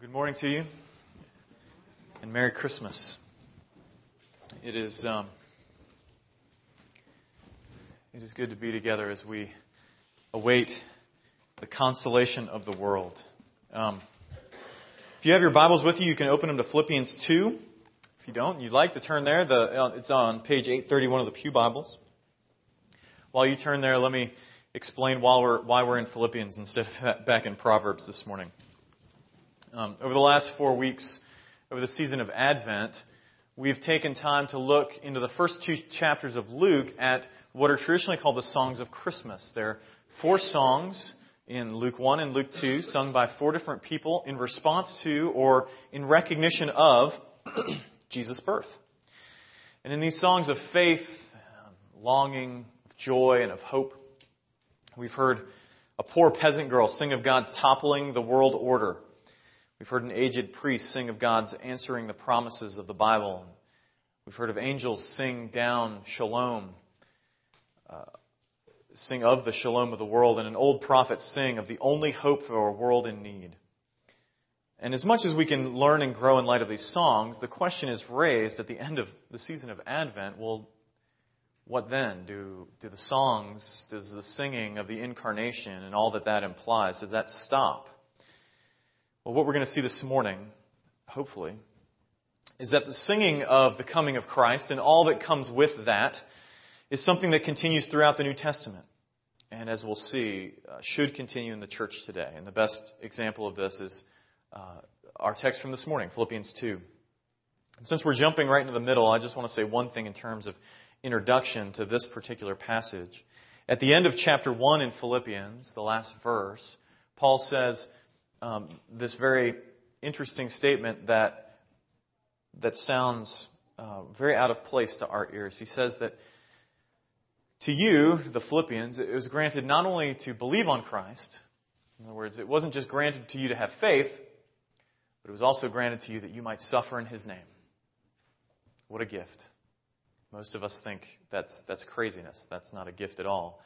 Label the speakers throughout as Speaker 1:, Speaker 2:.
Speaker 1: Good morning to you, and Merry Christmas. It is good to be together as we await the consolation of the world. If you have your Bibles with you, you can open them to Philippians 2. If you don't, you'd like to turn there. It's on page 831 of the Pew Bibles. While you turn there, let me explain why we're in Philippians instead of back in Proverbs this morning. Over the last 4 weeks, over the season of Advent, we've taken time to look into the first two chapters of Luke at what are traditionally called the songs of Christmas. There are 4 songs in Luke 1 and Luke 2, sung by 4 different people in response to or in recognition of Jesus' birth. And in these songs of faith, longing, of joy, and of hope, we've heard a poor peasant girl sing of God's toppling the world order. We've heard an aged priest sing of God's answering the promises of the Bible. We've heard of angels sing down shalom, sing of the shalom of the world, and an old prophet sing of the only hope for a world in need. And as much as we can learn and grow in light of these songs, the question is raised at the end of the season of Advent, well, what then? Do the songs, does the singing of the incarnation and all that implies, does that stop? Well, what we're going to see this morning, hopefully, is that the singing of the coming of Christ and all that comes with that is something that continues throughout the New Testament. And as we'll see, should continue in the church today. And the best example of this is our text from this morning, Philippians 2. And since we're jumping right into the middle, I just want to say one thing in terms of introduction to this particular passage. At the end of chapter 1 in Philippians, the last verse, Paul says this very interesting statement that sounds very out of place to our ears. He says that to you, the Philippians, it was granted not only to believe on Christ, in other words, it wasn't just granted to you to have faith, but it was also granted to you that you might suffer in His name. What a gift. Most of us think that's craziness. That's not a gift at all.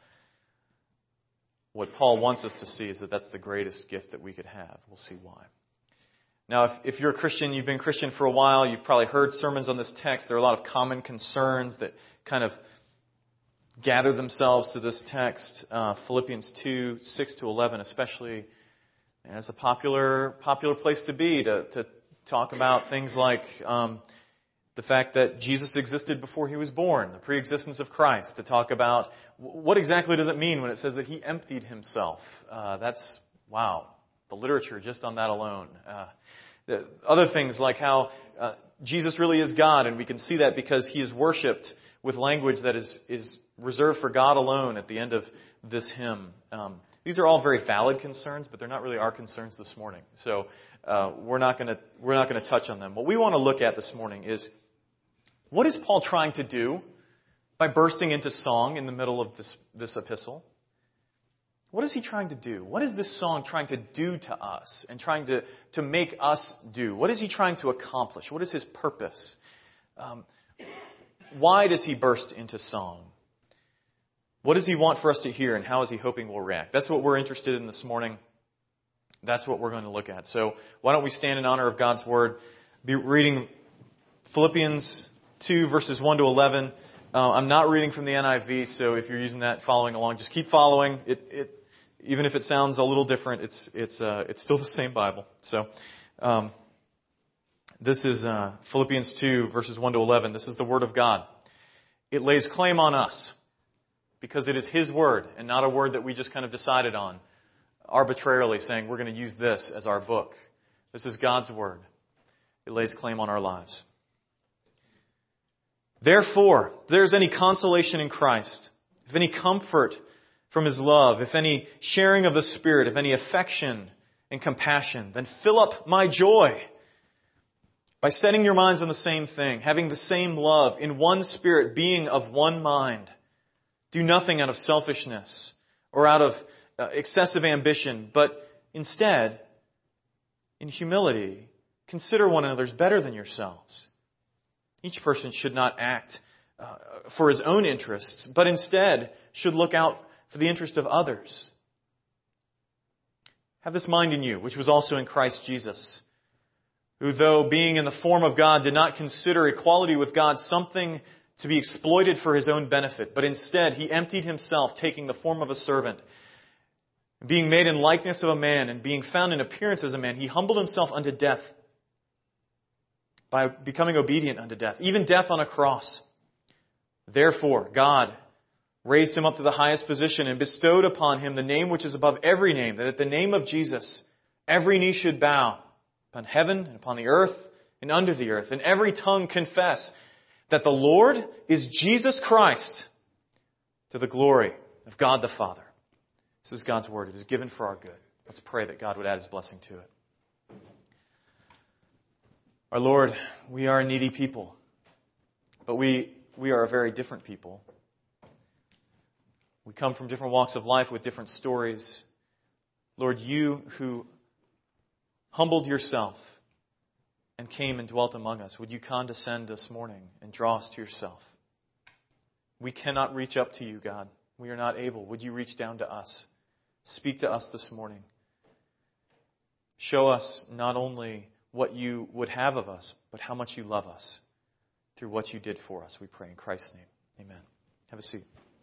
Speaker 1: What Paul wants us to see is that that's the greatest gift that we could have. We'll see why. Now, if you're a Christian, you've been Christian for a while, you've probably heard sermons on this text. There are a lot of common concerns that kind of gather themselves to this text. Philippians 2, 6 to 11 especially. And it's a popular place to be, to talk about things like the fact that Jesus existed before He was born, the preexistence of Christ, to talk about what exactly does it mean when it says that He emptied Himself. That's, wow, the literature just on that alone. The other things like how Jesus really is God, and we can see that because He is worshipped with language that is reserved for God alone at the end of this hymn. These are all very valid concerns, but they're not really our concerns this morning. So we're not going to touch on them. What we want to look at this morning is, what is Paul trying to do by bursting into song in the middle of this epistle? What is he trying to do? What is this song trying to do to us and trying to make us do? What is he trying to accomplish? What is his purpose? Why does he burst into song? What does he want for us to hear, and how is he hoping we'll react? That's what we're interested in this morning. That's what we're going to look at. So why don't we stand in honor of God's Word, be reading Philippians 2, verses 1 to 11. I'm not reading from the NIV, so if you're using that, following along, just keep following. Even if it sounds a little different, it's still the same Bible. So this is Philippians 2, verses 1 to 11. This is the Word of God. It lays claim on us because it is His Word and not a word that we just kind of decided on arbitrarily, saying we're going to use this as our book. This is God's Word. It lays claim on our lives. Therefore, if there is any consolation in Christ, if any comfort from His love, if any sharing of the Spirit, if any affection and compassion, then fill up my joy by setting your minds on the same thing, having the same love, in one spirit, being of one mind. Do nothing out of selfishness or out of excessive ambition, but instead, in humility, consider one another as better than yourselves. Each person should not act for his own interests, but instead should look out for the interest of others. Have this mind in you, which was also in Christ Jesus, who, though being in the form of God, did not consider equality with God something to be exploited for his own benefit, but instead he emptied himself, taking the form of a servant. Being made in likeness of a man and being found in appearance as a man, he humbled himself unto death by becoming obedient unto death, even death on a cross. Therefore, God raised him up to the highest position and bestowed upon him the name which is above every name, that at the name of Jesus every knee should bow, upon heaven and upon the earth and under the earth, and every tongue confess that the Lord is Jesus Christ, to the glory of God the Father. This is God's word. It is given for our good. Let's pray that God would add his blessing to it. Our Lord, we are a needy people, but we are a very different people. We come from different walks of life with different stories. Lord, you who humbled yourself and came and dwelt among us, would you condescend this morning and draw us to yourself? We cannot reach up to you, God. We are not able. Would you reach down to us? Speak to us this morning. Show us not only what you would have of us, but how much you love us through what you did for us. We pray in Christ's name. Amen. Have a seat.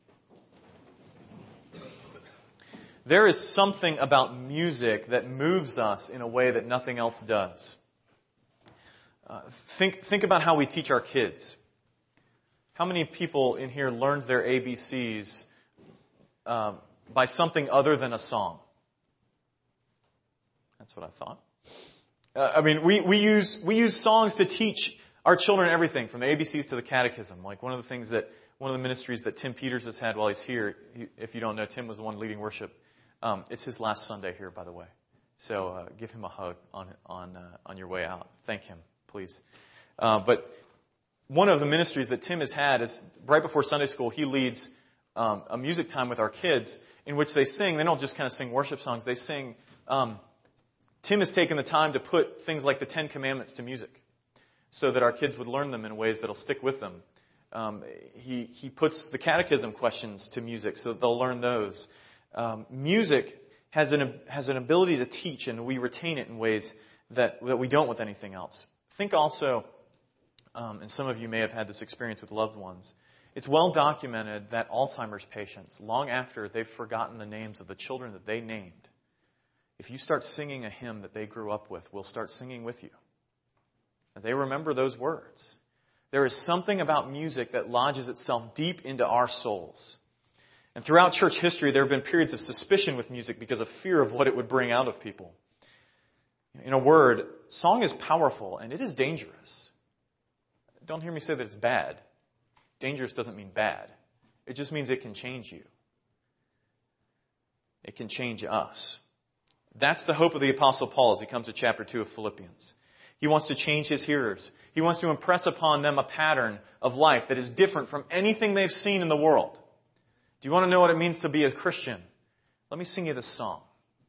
Speaker 1: There is something about music that moves us in a way that nothing else does. Think about how we teach our kids. How many people in here learned their ABCs by something other than a song? That's what I thought. We use songs to teach our children everything, from the ABCs to the catechism. Like one of the ministries that Tim Peters has had while he's here. If you don't know, Tim was the one leading worship. It's his last Sunday here, by the way. So give him a hug on your way out. Thank him, please. But one of the ministries that Tim has had is right before Sunday school, he leads a music time with our kids in which they sing. They don't just kind of sing worship songs. They sing. Tim has taken the time to put things like the Ten Commandments to music so that our kids would learn them in ways that will stick with them. He puts the catechism questions to music so that they'll learn those. Music has an ability to teach, and we retain it in ways that we don't with anything else. Think also, and some of you may have had this experience with loved ones, it's well documented that Alzheimer's patients, long after they've forgotten the names of the children that they named, if you start singing a hymn that they grew up with, will start singing with you. And they remember those words. There is something about music that lodges itself deep into our souls. And throughout church history, there have been periods of suspicion with music because of fear of what it would bring out of people. In a word, song is powerful and it is dangerous. Don't hear me say that it's bad. Dangerous doesn't mean bad. It just means it can change you. It can change us. That's the hope of the Apostle Paul as he comes to chapter 2 of Philippians. He wants to change his hearers. He wants to impress upon them a pattern of life that is different from anything they've seen in the world. Do you want to know what it means to be a Christian? Let me sing you this song.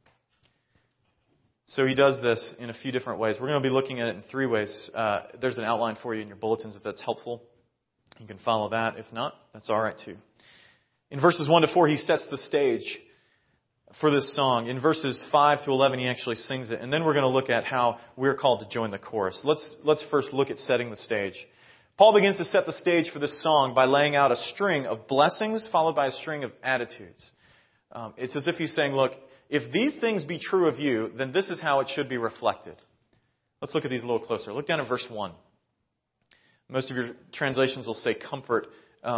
Speaker 1: So he does this in a few different ways. We're going to be looking at it in three ways. There's an outline for you in your bulletins if that's helpful. You can follow that. If not, that's all right too. In verses 1 to 4, he sets the stage for this song. In verses 5 to 11, he actually sings it. And then we're going to look at how we're called to join the chorus. Let's first look at setting the stage. Paul begins to set the stage for this song by laying out a string of blessings followed by a string of attitudes. It's as if he's saying, look, if these things be true of you, then this is how it should be reflected. Let's look at these a little closer. Look down at verse 1. Most of your translations will say comfort.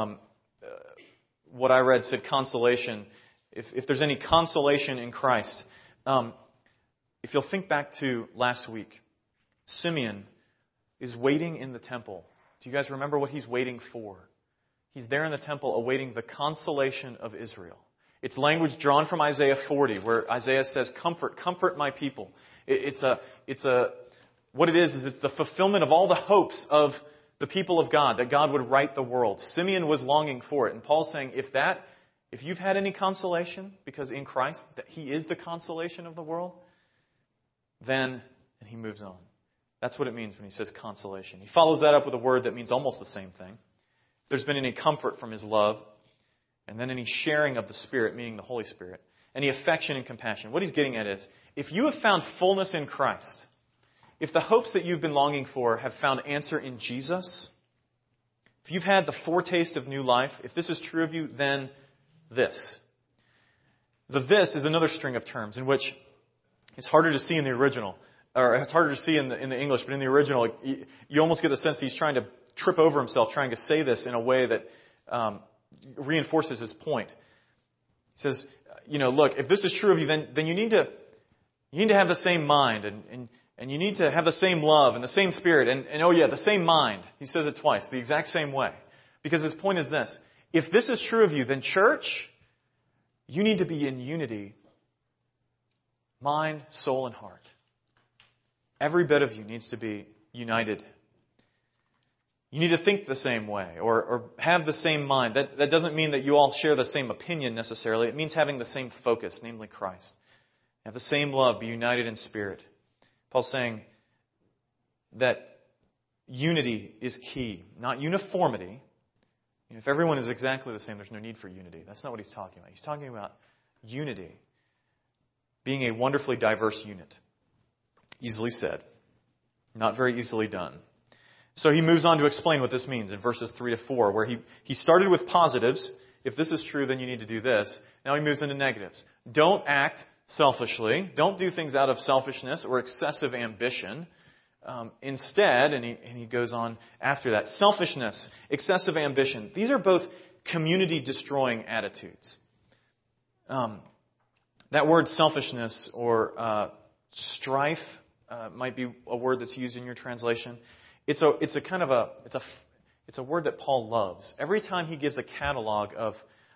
Speaker 1: What I read said consolation. If there's any consolation in Christ. If you'll think back to last week, Simeon is waiting in the temple. Do you guys remember what he's waiting for? He's there in the temple awaiting the consolation of Israel. It's language drawn from Isaiah 40, where Isaiah says, comfort my people. What it is it's the fulfillment of all the hopes of the people of God, that God would right the world. Simeon was longing for it. And Paul's saying, if you've had any consolation, because in Christ, that He is the consolation of the world, then, and he moves on. That's what it means when he says consolation. He follows that up with a word that means almost the same thing. If there's been any comfort from his love, and then any sharing of the Spirit, meaning the Holy Spirit, any affection and compassion. What he's getting at is, if you have found fullness in Christ, if the hopes that you've been longing for have found answer in Jesus, if you've had the foretaste of new life, if this is true of you, then this. The this is another string of terms in which it's harder to see in the original, or it's harder to see in the English, but in the original, you almost get the sense that he's trying to trip over himself, trying to say this in a way that reinforces his point. He says, look, if this is true of you, then you need to have the same mind, and you need to have the same love and the same spirit, and oh yeah, the same mind. He says it twice, the exact same way. Because his point is this: if this is true of you, then church, you need to be in unity, mind, soul, and heart. Every bit of you needs to be united. You need to think the same way or have the same mind. That doesn't mean that you all share the same opinion necessarily. It means having the same focus, namely Christ. Have the same love, be united in spirit. Paul's saying that unity is key, not uniformity. If everyone is exactly the same, there's no need for unity. That's not what he's talking about. He's talking about unity, being a wonderfully diverse unit. Easily said, not very easily done. So he moves on to explain what this means in verses 3 to 4, where he started with positives. If this is true, then you need to do this. Now he moves into negatives. Don't act selfishly. Don't do things out of selfishness or excessive ambition. Instead, and he goes on after that, selfishness, excessive ambition. These are both community-destroying attitudes. That word selfishness or strife might be a word that's used in your translation. It's a word that Paul loves. Every time he gives a catalog of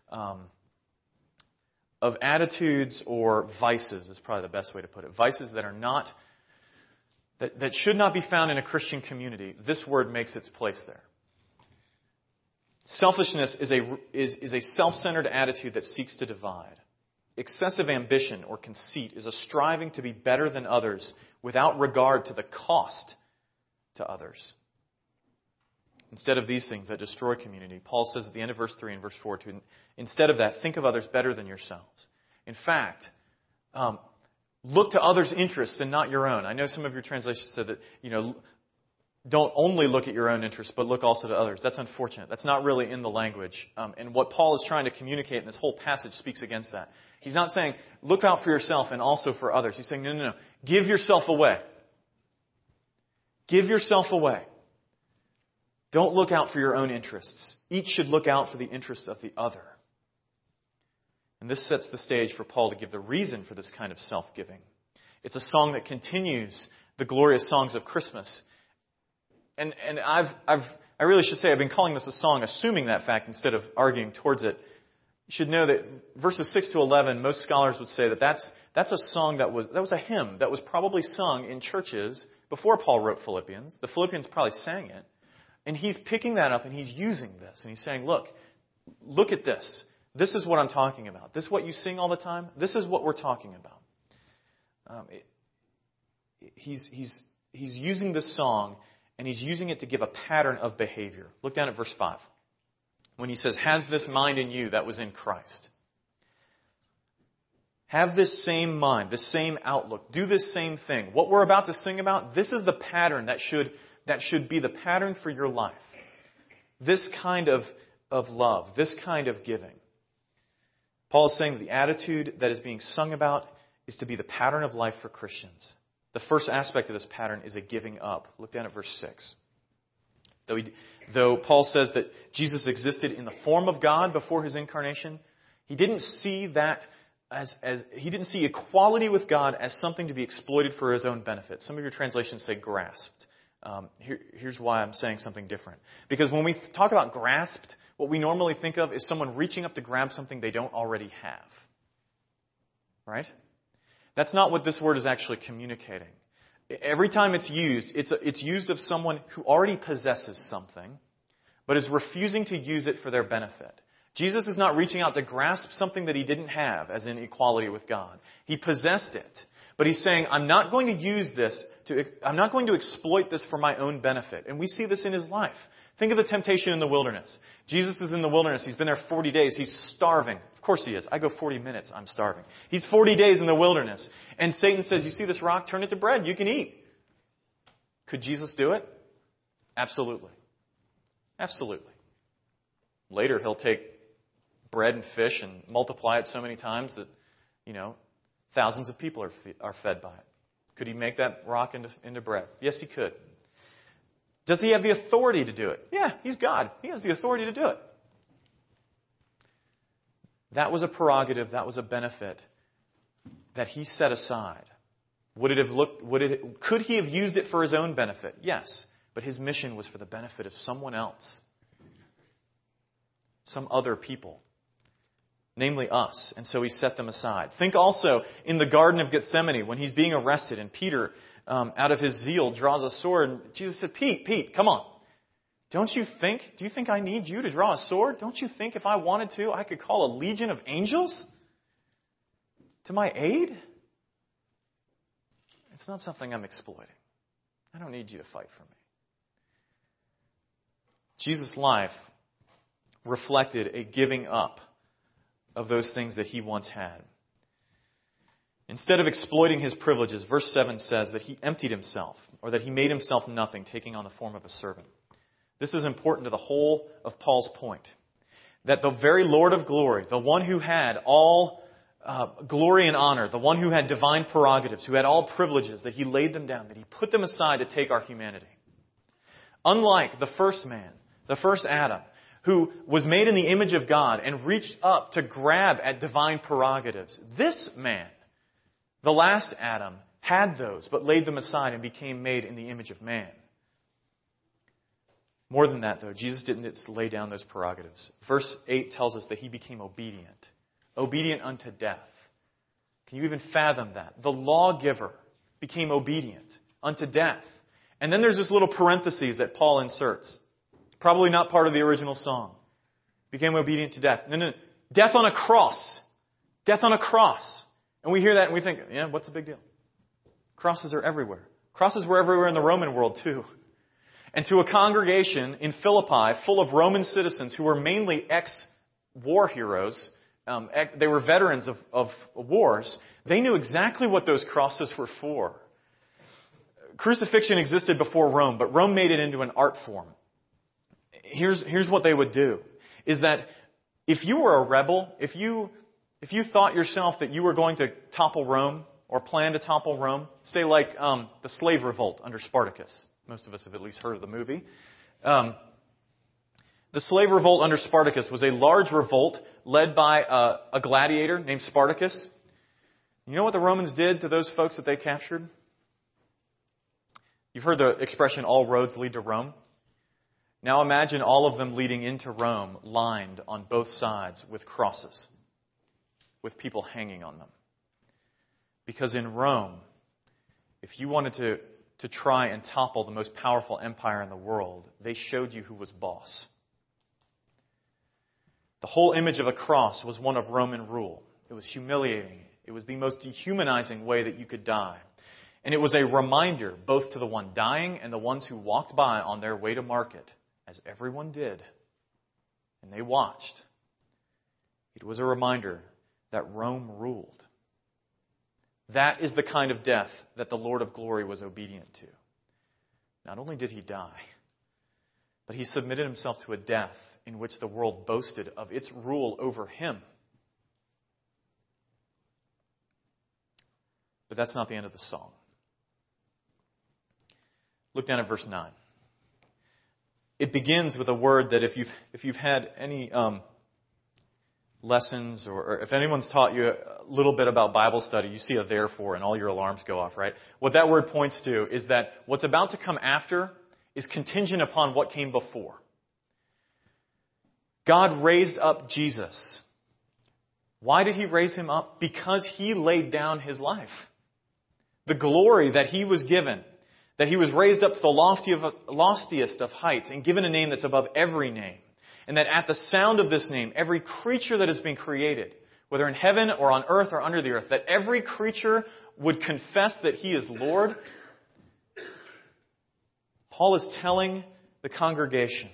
Speaker 1: attitudes or vices, is probably the best way to put it. Vices that are not that should not be found in a Christian community. This word makes its place there. Selfishness is a self-centered attitude that seeks to divide. Excessive ambition or conceit is a striving to be better than others without regard to the cost to others. Instead of these things that destroy community, Paul says at the end of verse 3 and verse 4, instead of that, think of others better than yourselves. In fact, look to others' interests and not your own. I know some of your translations said that, don't only look at your own interests, but look also to others. That's unfortunate. That's not really in the language. And what Paul is trying to communicate in this whole passage speaks against that. He's not saying, look out for yourself and also for others. He's saying, no. Give yourself away. Give yourself away. Don't look out for your own interests. Each should look out for the interests of the other. And this sets the stage for Paul to give the reason for this kind of self-giving. It's a song that continues the glorious songs of Christmas. And I really should say I've been calling this a song, assuming that fact instead of arguing towards it. You should know that verses 6 to 11, most scholars would say that that's a song that was a hymn that was probably sung in churches before Paul wrote Philippians. The Philippians probably sang it. And he's picking that up and he's using this. And he's saying, look at this. This is what I'm talking about. This is what you sing all the time. This is what we're talking about. He's using this song and he's using it to give a pattern of behavior. Look down at verse 5. When he says, have this mind in you that was in Christ. Have this same mind, this same outlook. Do this same thing. What we're about to sing about, this is the pattern that should be the pattern for your life. This kind of love, this kind of giving. Paul is saying that the attitude that is being sung about is to be the pattern of life for Christians. The first aspect of this pattern is a giving up. Look down at verse 6. Though Paul says that Jesus existed in the form of God before his incarnation, he didn't see that he didn't see equality with God as something to be exploited for his own benefit. Some of your translations say grasped. Here's why I'm saying something different. Because when we talk about grasped, what we normally think of is someone reaching up to grab something they don't already have. Right? That's not what this word is actually communicating. Every time it's used, it's used of someone who already possesses something, but is refusing to use it for their benefit. Jesus is not reaching out to grasp something that he didn't have, as in equality with God. He possessed it. But he's saying, I'm not going to exploit this for my own benefit. And we see this in his life. Think of the temptation in the wilderness. Jesus is in the wilderness. He's been there 40 days. He's starving. Of course he is. I go 40 minutes. I'm starving. He's 40 days in the wilderness. And Satan says, you see this rock? Turn it to bread. You can eat. Could Jesus do it? Absolutely. Absolutely. Later, he'll take bread and fish and multiply it so many times that, thousands of people are fed by it. Could he make that rock into bread? Yes, he could. Does he have the authority to do it? Yeah, he's God. He has the authority to do it. That was a prerogative. That was a benefit that he set aside. Could he have used it for his own benefit? Yes. But his mission was for the benefit of someone else. Some other people. Namely us. And so he set them aside. Think also in the Garden of Gethsemane when he's being arrested and Peter, out of his zeal, draws a sword. And Jesus said, Pete, come on. Do you think I need you to draw a sword? Don't you think if I wanted to, I could call a legion of angels to my aid? It's not something I'm exploiting. I don't need you to fight for me. Jesus' life reflected a giving up of those things that he once had. Instead of exploiting his privileges, verse 7 says that he emptied himself, or that he made himself nothing, taking on the form of a servant. This is important to the whole of Paul's point. That the very Lord of glory, the one who had all glory and honor, the one who had divine prerogatives, who had all privileges, that he laid them down, that he put them aside to take our humanity. Unlike the first man, the first Adam, who was made in the image of God and reached up to grab at divine prerogatives, this man, the last Adam, had those, but laid them aside and became made in the image of man. More than that, though, Jesus didn't just lay down those prerogatives. Verse 8 tells us that he became obedient. Obedient unto death. Can you even fathom that? The lawgiver became obedient unto death. And then there's this little parenthesis that Paul inserts. Probably not part of the original song. Became obedient to death. No. Death on a cross. Death on a cross. And we hear that and we think, yeah, what's the big deal? Crosses are everywhere. Crosses were everywhere in the Roman world too. And to a congregation in Philippi full of Roman citizens who were mainly ex-war heroes, they were veterans of wars, they knew exactly what those crosses were for. Crucifixion existed before Rome, but Rome made it into an art form. Here's what they would do, is that if you were a rebel, if you thought yourself that you were going to topple Rome, or plan to topple Rome, say like the slave revolt under Spartacus. Most of us have at least heard of the movie. The slave revolt under Spartacus was a large revolt led by a gladiator named Spartacus. You know what the Romans did to those folks that they captured? You've heard the expression, all roads lead to Rome. Now imagine all of them leading into Rome lined on both sides with crosses, with people hanging on them. Because in Rome, if you wanted to try and topple the most powerful empire in the world, they showed you who was boss. The whole image of a cross was one of Roman rule. It was humiliating. It was the most dehumanizing way that you could die. And it was a reminder both to the one dying and the ones who walked by on their way to market, as everyone did, and they watched. It was a reminder that Rome ruled. That is the kind of death that the Lord of glory was obedient to. Not only did he die, but he submitted himself to a death in which the world boasted of its rule over him. But that's not the end of the song. Look down at verse 9. It begins with a word that if you've had any lessons or if anyone's taught you a little bit about Bible study, you see a therefore and all your alarms go off, right? What that word points to is that what's about to come after is contingent upon what came before. God raised up Jesus. Why did he raise him up? Because he laid down his life. The glory that he was given, that he was raised up to the loftiest of heights and given a name that's above every name. And that at the sound of this name, every creature that has been created, whether in heaven or on earth or under the earth, that every creature would confess that he is Lord. Paul is telling the congregation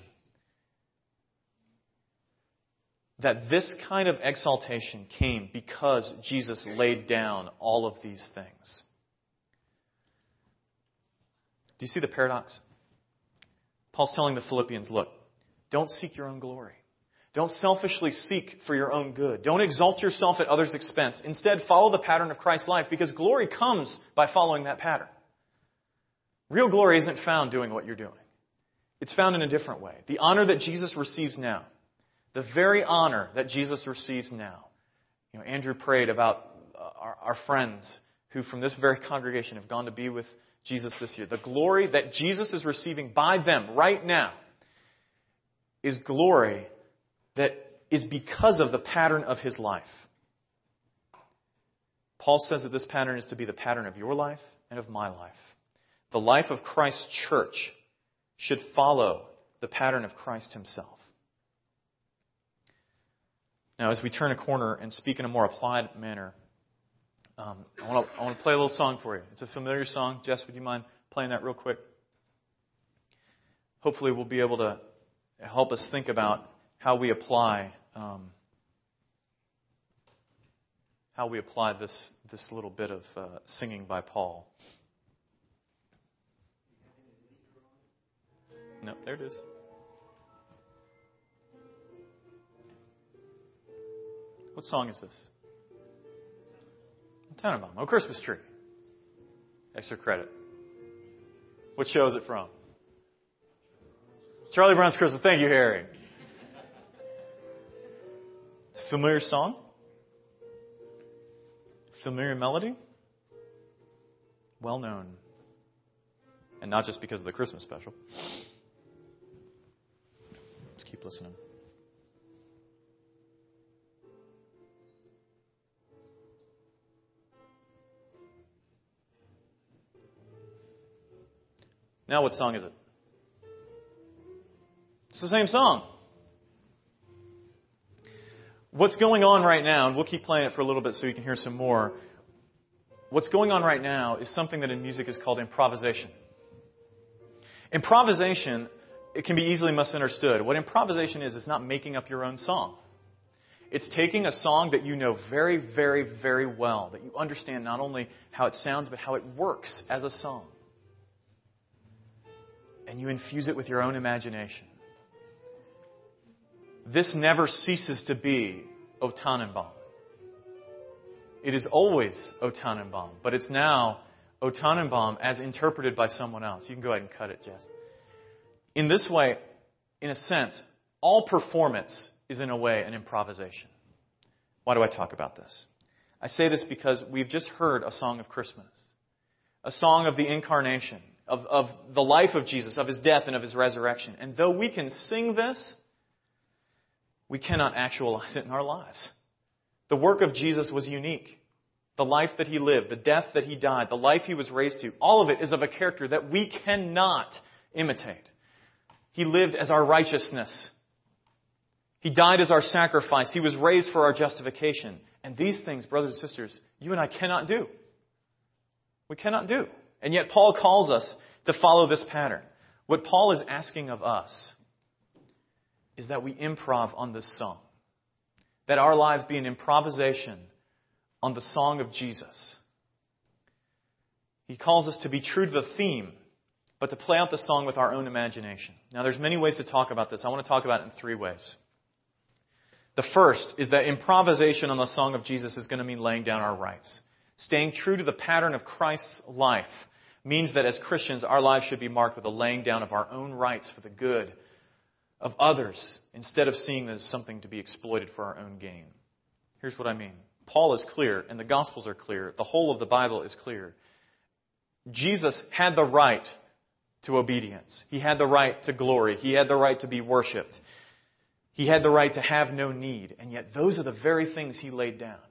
Speaker 1: that this kind of exaltation came because Jesus laid down all of these things. Do you see the paradox? Paul's telling the Philippians, look, don't seek your own glory. Don't selfishly seek for your own good. Don't exalt yourself at others' expense. Instead, follow the pattern of Christ's life, because glory comes by following that pattern. Real glory isn't found doing what you're doing. It's found in a different way. The honor that Jesus receives now, the very honor that Jesus receives now. Andrew prayed about our friends who from this very congregation have gone to be with Jesus this year. The glory that Jesus is receiving by them right now is glory that is because of the pattern of his life. Paul says that this pattern is to be the pattern of your life and of my life. The life of Christ's church should follow the pattern of Christ himself. Now, as we turn a corner and speak in a more applied manner, I want to play a little song for you. It's a familiar song. Jess, would you mind playing that real quick? Hopefully we'll be able to help us think about how we apply this little bit of singing by Paul. No, there it is. What song is this? Tannenbaum. Oh, Christmas Tree. Extra credit. What show is it from? Charlie Brown's Christmas. Thank you, Harry. It's a familiar song. Familiar melody. Well known. And not just because of the Christmas special. Let's keep listening. Now what song is it? It's the same song. What's going on right now, and we'll keep playing it for a little bit so you can hear some more. What's going on right now is something that in music is called improvisation. Improvisation, it can be easily misunderstood. What improvisation is not making up your own song. It's taking a song that you know very, very, very well, that you understand not only how it sounds, but how it works as a song. And you infuse it with your own imagination. This never ceases to be O Tannenbaum. It is always O Tannenbaum, but it's now O Tannenbaum as interpreted by someone else. You can go ahead and cut it, Jess. In this way, in a sense, all performance is in a way an improvisation. Why do I talk about this? I say this because we've just heard a song of Christmas, a song of the incarnation, of the life of Jesus, of his death and of his resurrection. And though we can sing this, we cannot actualize it in our lives. The work of Jesus was unique. The life that he lived, the death that he died, the life he was raised to, all of it is of a character that we cannot imitate. He lived as our righteousness. He died as our sacrifice. He was raised for our justification. And these things, brothers and sisters, you and I cannot do. We cannot do. And yet Paul calls us to follow this pattern. What Paul is asking of us is that we improv on this song. That our lives be an improvisation on the song of Jesus. He calls us to be true to the theme, but to play out the song with our own imagination. Now, there's many ways to talk about this. I want to talk about it in three ways. The first is that improvisation on the song of Jesus is going to mean laying down our rights. Staying true to the pattern of Christ's life means that as Christians, our lives should be marked with a laying down of our own rights for the good of others, instead of seeing this as something to be exploited for our own gain. Here's what I mean. Paul is clear, and the Gospels are clear. The whole of the Bible is clear. Jesus had the right to obedience. He had the right to glory. He had the right to be worshipped. He had the right to have no need. And yet those are the very things he laid down.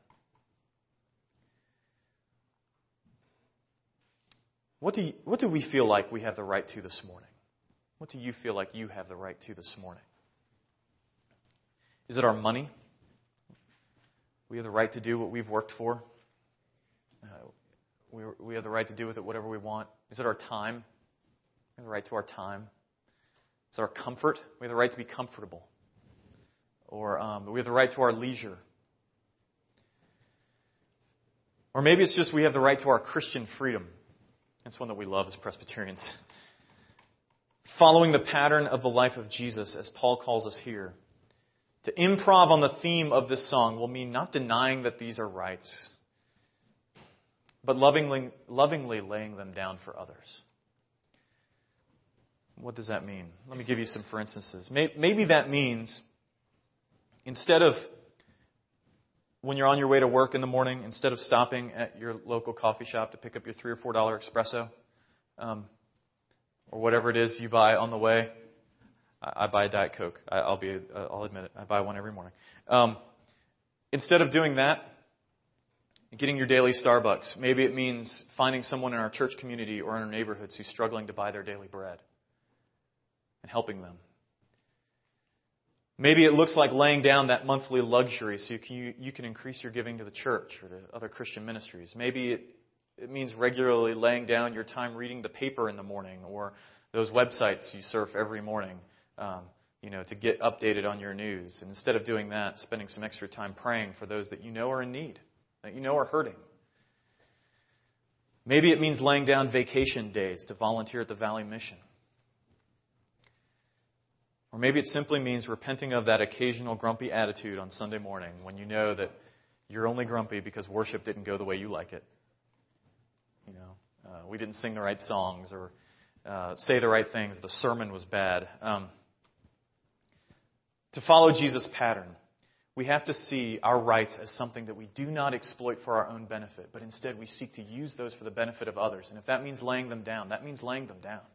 Speaker 1: What do we feel like we have the right to this morning? What do you feel like you have the right to this morning? Is it our money? We have the right to do what we've worked for. We have the right to do with it whatever we want. Is it our time? We have the right to our time. Is it our comfort? We have the right to be comfortable. Or we have the right to our leisure. Or maybe it's just we have the right to our Christian freedom. That's one that we love as Presbyterians. following the pattern of the life of Jesus, as Paul calls us here. To improv on the theme of this song will mean not denying that these are rights, but lovingly laying them down for others. What does that mean? Let me give you some for instances. Maybe that means instead of, when you're on your way to work in the morning, instead of stopping at your local coffee shop to pick up your $3 or $4 espresso, or whatever it is you buy on the way, I buy a Diet Coke. I'll admit it. I buy one every morning. Instead of doing that, getting your daily Starbucks, maybe it means finding someone in our church community or in our neighborhoods who's struggling to buy their daily bread and helping them. Maybe it looks like laying down that monthly luxury so you can increase your giving to the church or to other Christian ministries. Maybe it means regularly laying down your time reading the paper in the morning or those websites you surf every morning, to get updated on your news. And instead of doing that, spending some extra time praying for those that you know are in need, that you know are hurting. Maybe it means laying down vacation days to volunteer at the Valley Mission. Or maybe it simply means repenting of that occasional grumpy attitude on Sunday morning when you know that you're only grumpy because worship didn't go the way you like it. We didn't sing the right songs or say the right things. The sermon was bad. To follow Jesus' pattern, we have to see our rights as something that we do not exploit for our own benefit, but instead we seek to use those for the benefit of others. And if that means laying them down, that means laying them down.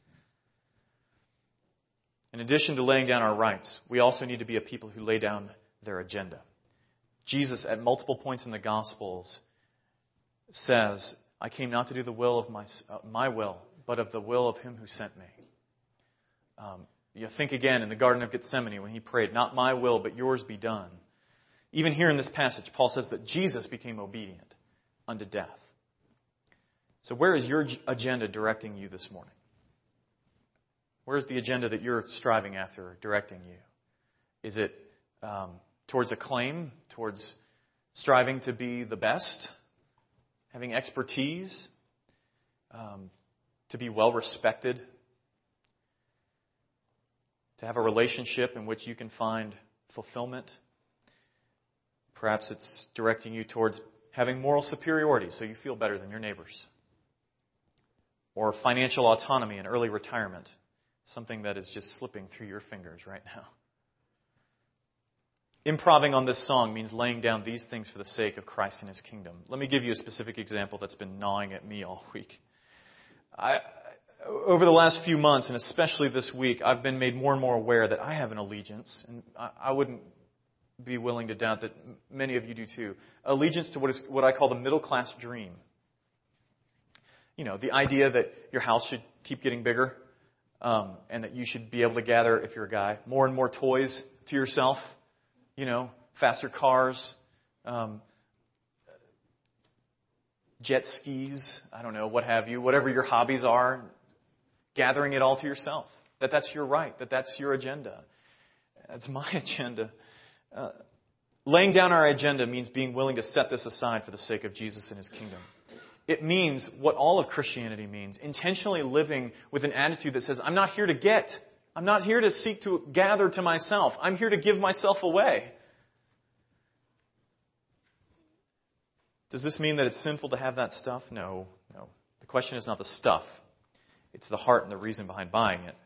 Speaker 1: In addition to laying down our rights, we also need to be a people who lay down their agenda. Jesus, at multiple points in the Gospels, says, I came not to do the will of my will, but of the will of him who sent me. You think again in the Garden of Gethsemane when he prayed, not my will, but yours be done. Even here in this passage, Paul says that Jesus became obedient unto death. So where is your agenda directing you this morning? Where's the agenda that you're striving after directing you? Is it towards acclaim, towards striving to be the best, having expertise, to be well respected, to have a relationship in which you can find fulfillment? Perhaps it's directing you towards having moral superiority so you feel better than your neighbors. Or financial autonomy and early retirement. Something that is just slipping through your fingers right now. Improving on this song means laying down these things for the sake of Christ and His kingdom. Let me give you a specific example that's been gnawing at me all week. Over the last few months, and especially this week, I've been made more and more aware that I have an allegiance, and I wouldn't be willing to doubt that many of you do too. Allegiance to what I call the middle class dream. The idea that your house should keep getting bigger. And that you should be able to gather, if you're a guy, more and more toys to yourself, faster cars, jet skis, I don't know, what have you, whatever your hobbies are, gathering it all to yourself. That's your right, that's your agenda. That's my agenda. Laying down our agenda means being willing to set this aside for the sake of Jesus and His kingdom. It means what all of Christianity means, intentionally living with an attitude that says, I'm not here to get. I'm not here to seek to gather to myself. I'm here to give myself away. Does this mean that it's sinful to have that stuff? No. The question is not the stuff. It's the heart and the reason behind buying it.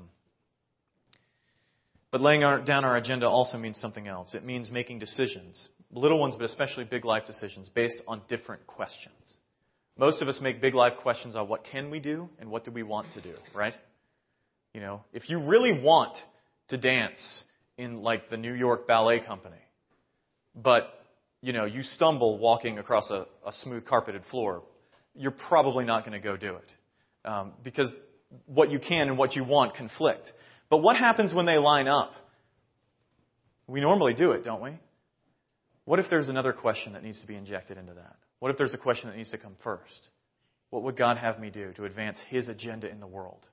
Speaker 1: But laying down our agenda also means something else. It means making decisions, little ones, but especially big life decisions, based on different questions. Most of us make big life questions on what can we do and what do we want to do, right? If you really want to dance in like the New York Ballet Company, but, you stumble walking across a smooth carpeted floor, you're probably not going to go do it. Because what you can and what you want conflict. But what happens when they line up? We normally do it, don't we? What if there's another question that needs to be injected into that? What if there's a question that needs to come first? What would God have me do to advance His agenda in the world?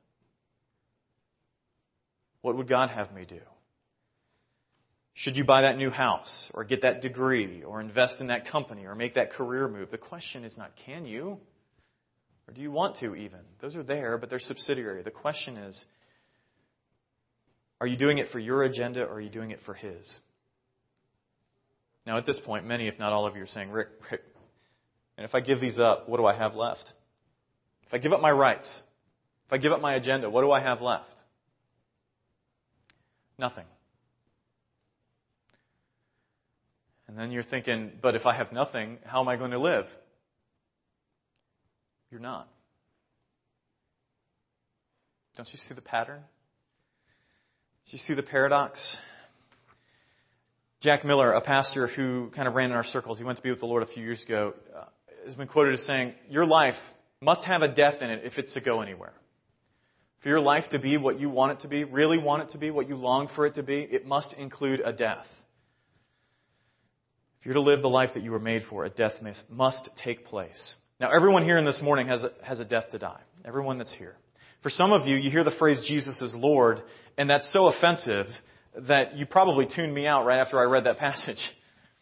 Speaker 1: What would God have me do? Should you buy that new house or get that degree or invest in that company or make that career move? The question is not can you or do you want to even? Those are there, but they're subsidiary. The question is Are you doing it for your agenda, or are you doing it for His? Now, at this point, many, if not all of you, are saying, Rick, and if I give these up, what do I have left? If I give up my rights, if I give up my agenda, what do I have left? Nothing. And then you're thinking, but if I have nothing, how am I going to live? You're not. Don't you see the pattern? Do you see the paradox? Jack Miller, a pastor who kind of ran in our circles, he went to be with the Lord a few years ago, has been quoted as saying, your life must have a death in it if it's to go anywhere. For your life to be what you want it to be, really want it to be, what you long for it to be, it must include a death. If you're to live the life that you were made for, a death must take place. Now, everyone here in this morning has a death to die. Everyone that's here. For some of you, you hear the phrase Jesus is Lord, and that's so offensive that you probably tuned me out right after I read that passage.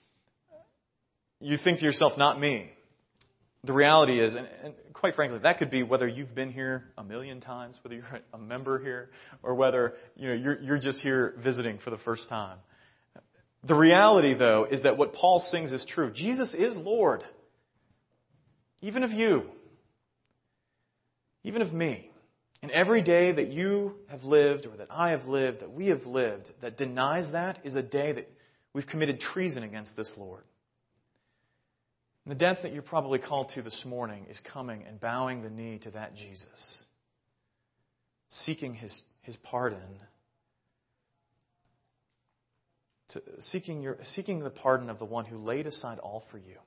Speaker 1: You think to yourself, not me. The reality is, and quite frankly, that could be whether you've been here a million times, whether you're a member here, or whether you're just here visiting for the first time. The reality, though, is that what Paul sings is true. Jesus is Lord. Even of you. Even of me. And every day that you have lived, or that I have lived, that we have lived, that denies that is a day that we've committed treason against this Lord. And the death that you're probably called to this morning is coming and bowing the knee to that Jesus. Seeking His pardon. Seeking the pardon of the one who laid aside all for you.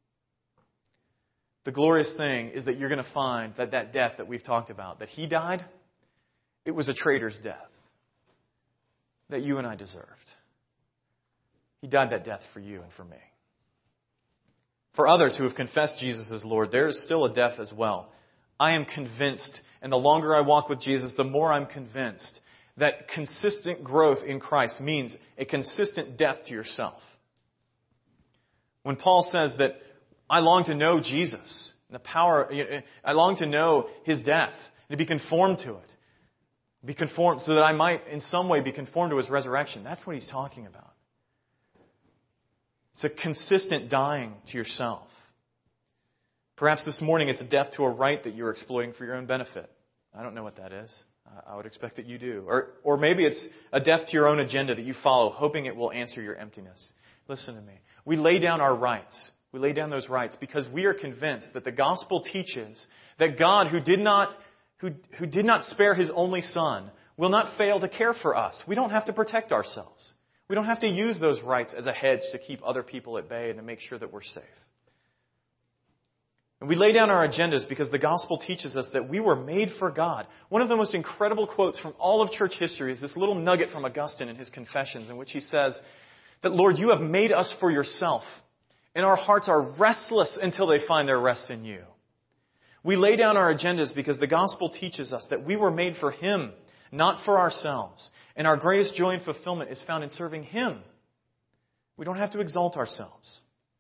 Speaker 1: The glorious thing is that you're going to find that death that we've talked about, that He died, it was a traitor's death that you and I deserved. He died that death for you and for me. For others who have confessed Jesus as Lord, there is still a death as well. I am convinced, and the longer I walk with Jesus, the more I'm convinced that consistent growth in Christ means a consistent death to yourself. When Paul says that I long to know Jesus, the power, I long to know His death, and to be conformed to it. Be conformed so that I might in some way be conformed to His resurrection. That's what he's talking about. It's a consistent dying to yourself. Perhaps this morning it's a death to a right that you're exploiting for your own benefit. I don't know what that is. I would expect that you do. Or maybe it's a death to your own agenda that you follow, hoping it will answer your emptiness. Listen to me. We lay down our rights. We lay down those rights because we are convinced that the gospel teaches that God, who did not spare His only Son, will not fail to care for us. We don't have to protect ourselves. We don't have to use those rights as a hedge to keep other people at bay and to make sure that we're safe. And we lay down our agendas because the gospel teaches us that we were made for God. One of the most incredible quotes from all of church history is this little nugget from Augustine in his Confessions, in which he says that, Lord, you have made us for yourself, and our hearts are restless until they find their rest in you. We lay down our agendas because the gospel teaches us that we were made for Him, not for ourselves. And our greatest joy and fulfillment is found in serving Him. We don't have to exalt ourselves.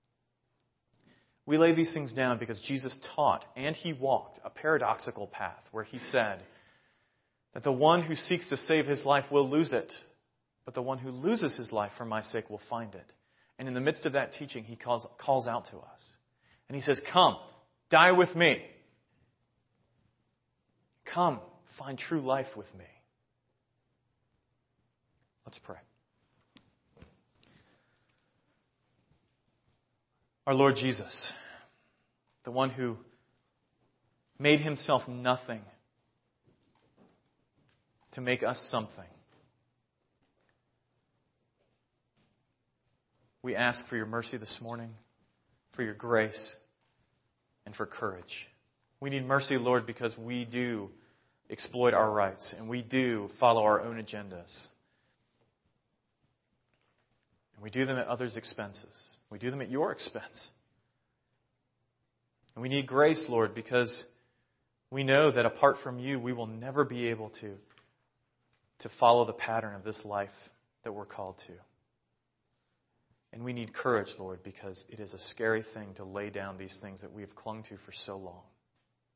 Speaker 1: We lay these things down because Jesus taught and He walked a paradoxical path where He said that the one who seeks to save his life will lose it, but the one who loses his life for my sake will find it. And in the midst of that teaching, He calls out to us. And He says, come, die with me. Come, find true life with me. Let's pray. Our Lord Jesus, the one who made Himself nothing to make us something. We ask for your mercy this morning, for your grace, and for courage. We need mercy, Lord, because we do exploit our rights and we do follow our own agendas. And we do them at others' expenses. We do them at your expense. And we need grace, Lord, because we know that apart from you, we will never be able to follow the pattern of this life that we're called to. And we need courage, Lord, because it is a scary thing to lay down these things that we have clung to for so long.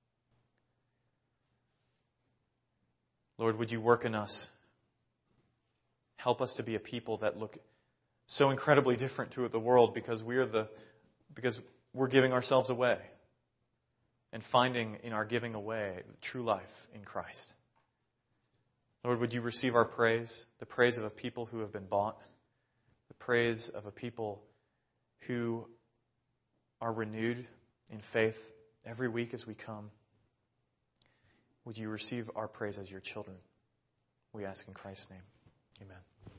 Speaker 1: Lord, would you work in us Help us to be a people that look so incredibly different to the world because we're giving ourselves away and finding in our giving away true life in Christ. Lord, would you receive our praise, the praise of a people who have been bought, the praise of a people who are renewed in faith every week as we come. Would you receive our praise as your children? We ask in Christ's name. Amen.